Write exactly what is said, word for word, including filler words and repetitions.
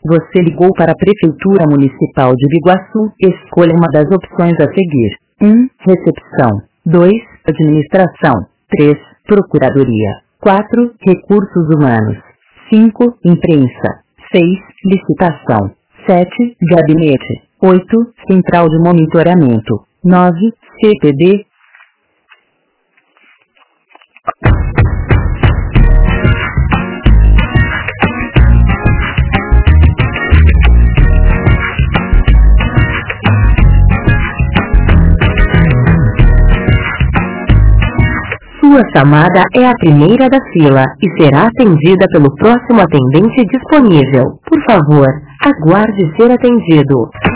Você ligou para a Prefeitura Municipal de Biguaçu. Escolha uma das opções a seguir. um. Recepção. dois. Administração. três. Procuradoria. quatro. Recursos humanos. cinco. Imprensa. seis. Licitação. sete. Gabinete. oito. Central de monitoramento. nove. C P D. Sua chamada é a primeira da fila e será atendida pelo próximo atendente disponível. Por favor, aguarde ser atendido.